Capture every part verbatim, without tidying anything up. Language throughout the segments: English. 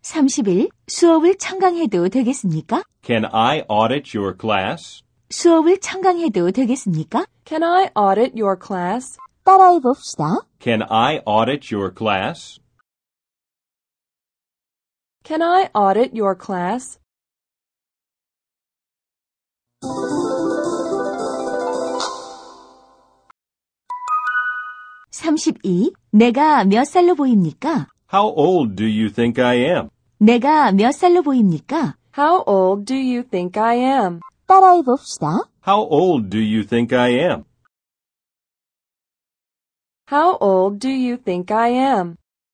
삼십일. 수업을 청강해도 되겠습니까? Can I audit your class? 수업을 청강해도 되겠습니까? Can I audit your class? 따라해 봅시다. Can I audit your class? Can I audit your class? 삼십이. 내가 몇 살로 보입니까? How old do you think I am? 내가 몇 살로 보입니까? How old do you think I am? 따라해 봅시다. How old do you think I am? How old do you think I am?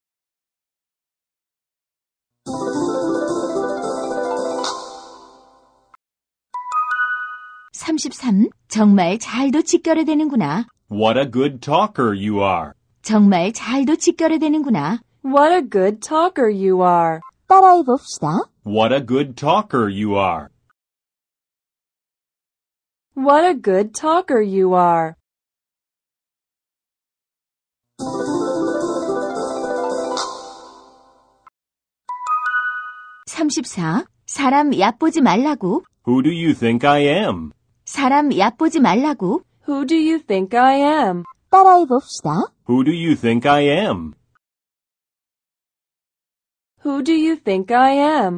삼십삼. 정말 잘도 직결해되는구나. What a good talker you are. 정말 잘도 직결해되는구나. What a good talker you are. 따라해 봅시다. What a good talker you are. What a good talker you are. 삼십사. 사람 얕보지 말라고. Who do you think I am? 사람 얕보지 말라고. Who do you think I am? 따라해 봅시다. Who do you think I am? Who do you think I am?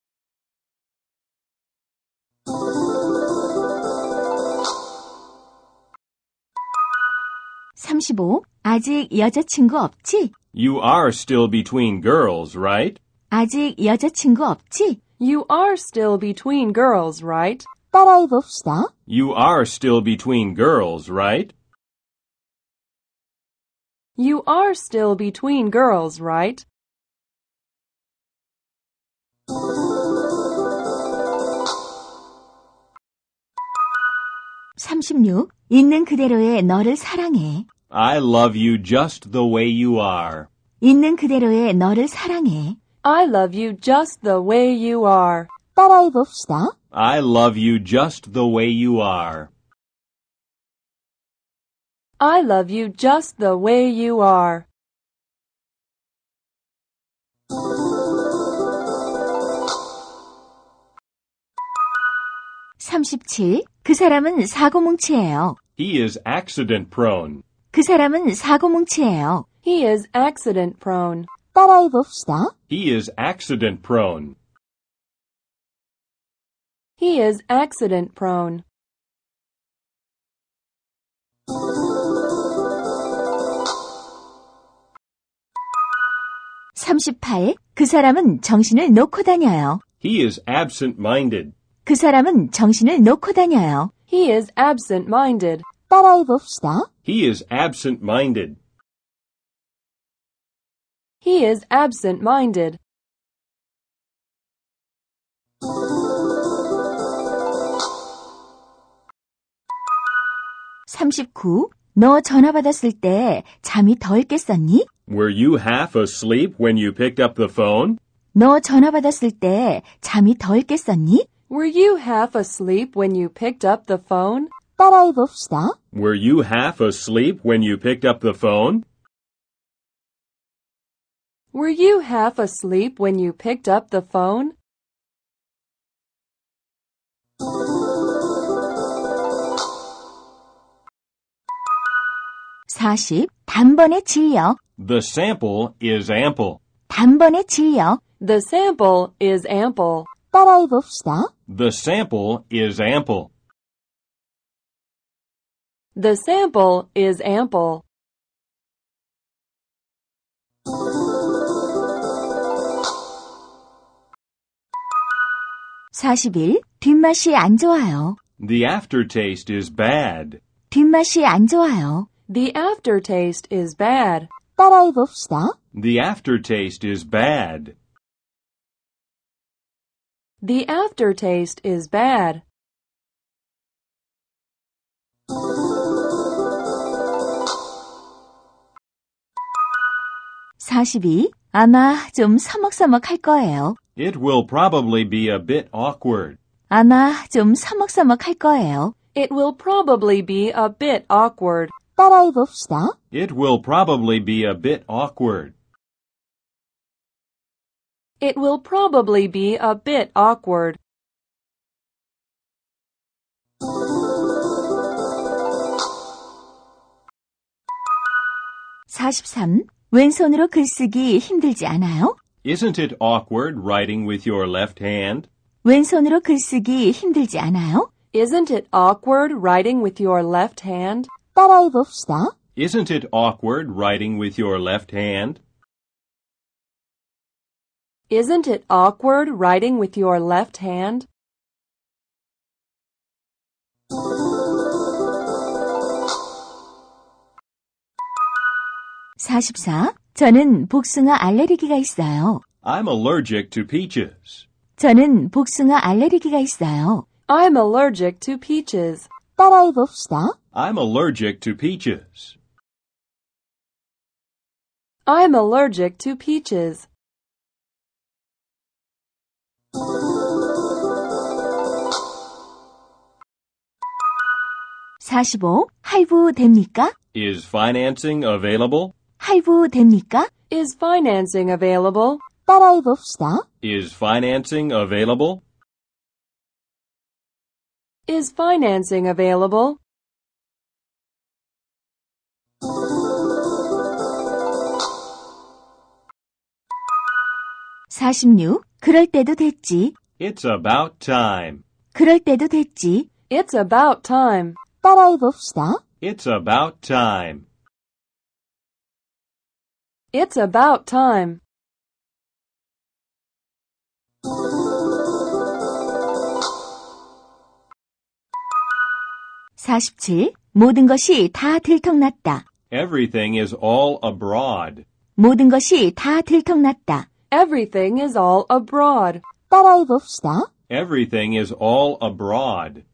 삼십오. 아직 여자친구 없지? You are still between girls, right? 아직 여자친구 없지? You are still between girls, right? 따라해 봅시다. You are still between girls, right? You are still between girls, right? 삼십육. 있는 그대로의 너를 사랑해. I love you just the way you are. 있는 그대로의 너를 사랑해. I love you just the way you are. 따라해 봅시다. I love you just the way you are. I love you just the way you are. 삼십칠. 그 사람은 사고뭉치예요. He is accident prone. 그 사람은 사고뭉치예요. He is accident prone. 따라해 봅시다. He is accident prone. He is accident prone. 삼십팔. 그 사람은 정신을 놓고 다녀요. He is absent-minded. 그 사람은 정신을 놓고 다녀요. He is absent-minded. 따라해 봅시다. He is absent-minded. He is absent-minded. 삼십구. 너 전화 받았을 때 잠이 덜 깼었니? Were you half asleep when you picked up the phone? 너 전화 받았을 때 잠이 덜 깼었니? Were you half asleep when you picked up the phone? 따라해 봅시다. Were you half asleep when you picked up the phone? Were you half asleep when you picked up the phone? 사십. 단번에 질려. The sample is ample. 단번에 질려. The sample is ample. 따라해 봅시다. The sample is ample. The sample is ample. 사십일. 뒷맛이 안 좋아요. The aftertaste is bad. 뒷맛이 안 좋아요. The aftertaste is bad. 따라해 봅시다. The aftertaste is bad. The aftertaste is bad. 사십이. 아마 좀 서먹서먹할 거예요. It will probably be a bit awkward. 아마 좀 서먹서먹할 거예요. It will probably be a bit awkward. 따라해 봅시다. It will probably be a bit awkward. It will probably be a bit awkward. 사십삼. 왼손으로 글쓰기 힘들지 않아요? Isn't it awkward writing with your left hand? 왼손으로 글쓰기 힘들지 않아요? Isn't it awkward writing with your left hand? 따라해 봅시다. Isn't it awkward writing with your left hand? Isn't it awkward writing with your left hand? 사십사. 저는 복숭아 알레르기가 있어요. I'm allergic to peaches. 저는 복숭아 알레르기가 있어요. I'm allergic to peaches. 따라해 봅시다. I'm allergic to peaches. I'm allergic to peaches. 사십오. 할부 됩니까? Is financing available? 할부 됩니까? Is financing available? 따라해 봅시다. Is financing available? Is financing available? 사십육. 그럴 때도 됐지. It's about time. 그럴 때도 됐지. It's about time. 따라해 봅시다. It's about time. It's about time. 사십칠. 모든 것이 다 들통났다. Everything is all abroad. 모든 것이 다 들통났다. Everything is all abroad. 따라해 봅시다. Everything is all abroad.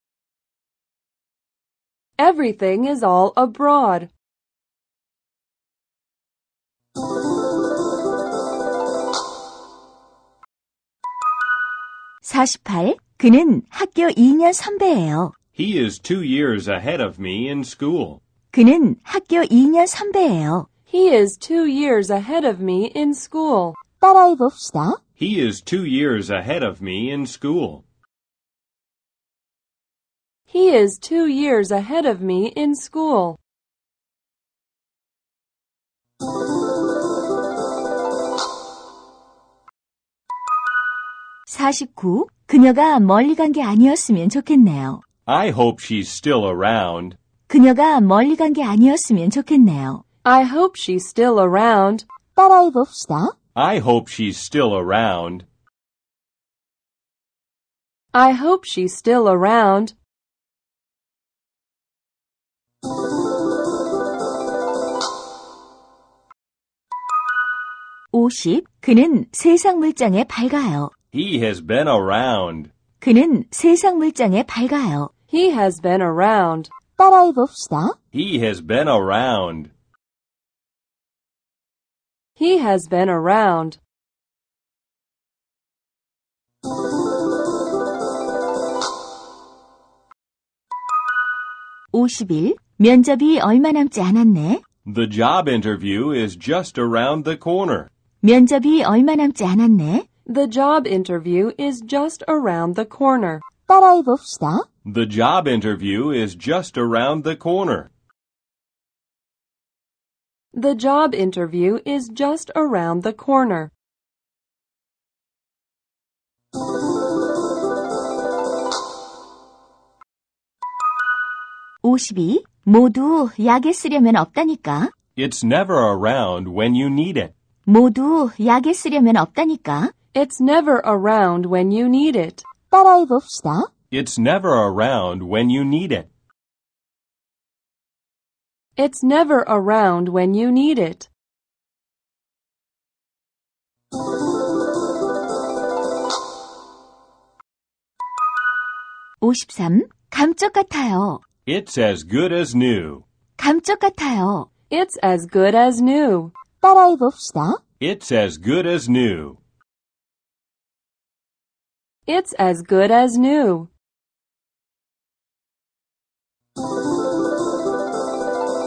Everything is all abroad. 사십팔. 그는 학교 이 년 선배예요. He is two years ahead of me in school. 그는 학교 이 년 선배예요. He is two years ahead of me in school. 따라해 봅시다. He is two years ahead of me in school. He is two years ahead of me in school. 사십구. 그녀가 멀리 간 게 아니었으면 좋겠네요. I hope she's still around. 그녀가 멀리 간 게 아니었으면 좋겠네요. I hope she's still around. 따라해 봅시다. I hope she's still around. I hope she's still around. 오십. 그는 세상 물장에 밝아요. He has been around. 그는 세상 물장에 밝아요. He has been around. 따라해 봅시다. He has been around. He has been around. 오십일. 면접이 얼마 남지 않았네. The job interview is just around the corner. 면접이 얼마 남지 않았네. The job interview is just around the corner. 따라해 봅시다. The job interview is just around the corner. The job interview is just around the corner. 오십이. 모두 약에 쓰려면 없다니까. It's never around when you need it. 모두 약에 쓰려면 없다니까. It's never around when you need it. 따라해 봅시다. It's never around when you need it. It's never around when you need it. 오십삼. 감쪽 같아요. It's as good as new. 감쪽 같아요. It's as good as new. 따라해 봅시다. It's as good as new. It's as good as new.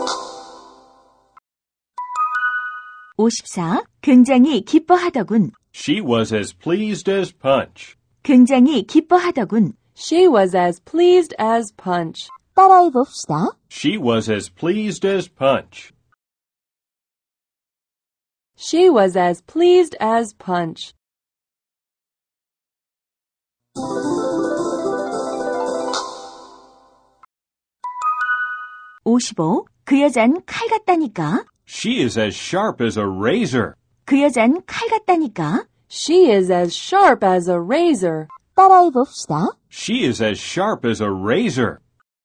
오십사. 굉장히 기뻐하더군. She was as pleased as Punch. 굉장히 기뻐하더군. She was as pleased as Punch. 따라해 봅시다. She was as pleased as Punch. She was as pleased as Punch. 오십오. 그 여잔 칼 같다니까. She is as sharp as a razor. 그 여잔 칼 같다니까. She is as sharp as a razor. 따라해 봅시다. She is as sharp as a razor.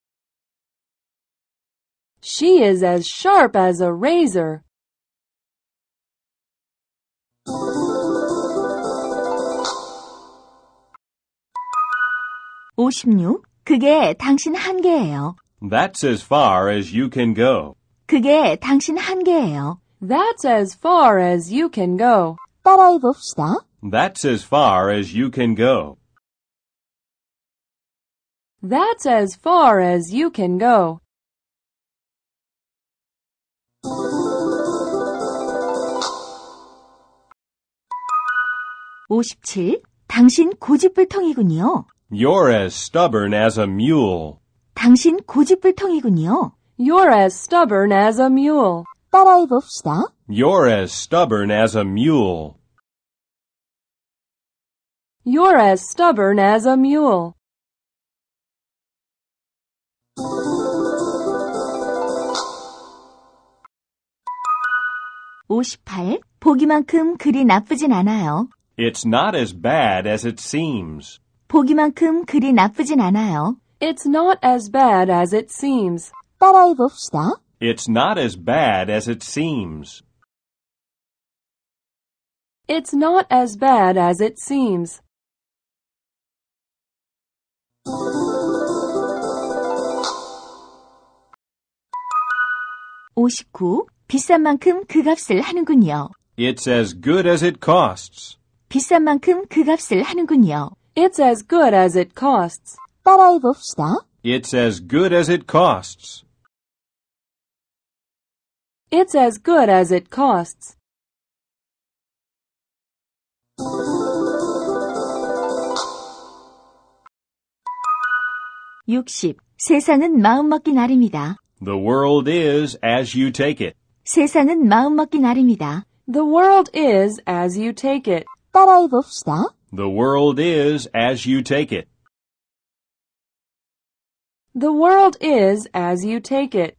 She is as sharp as a razor. 오십육. 그게 당신 한계예요. That's as far as you can go. 그게 당신 한계예요. That's as far as you can go. 따라해 봅시다. That's as far as you can go. That's as far as you can go. 오십칠. 당신 고집불통이군요. You're as stubborn as a mule. 당신 고집불통이군요. You're as stubborn as a mule. 따라해 봅시다. You're as stubborn as a mule. You're as stubborn as a mule. 오십팔. 보기만큼 그리 나쁘진 않아요. It's not as bad as it seems. 보기만큼 그리 나쁘진 않아요. It's not as bad as it seems. 따라해 봅시다. It's not as bad as it seems. It's not as bad as it seems. 오십구. 비싼 만큼 그 값을 하는군요. It's as good as it costs. 비싼 만큼 그 값을 하는군요. It's as good as it costs. 따라해 봅시다. It's as good as it costs. It's as good as it costs. 육십. 세상은 마음먹기 나름이다. The world is as you take it. 세상은 마음먹기 나름이다. The world is as you take it. 따라해 봅시다. The world is as you take it. The world is as you take it.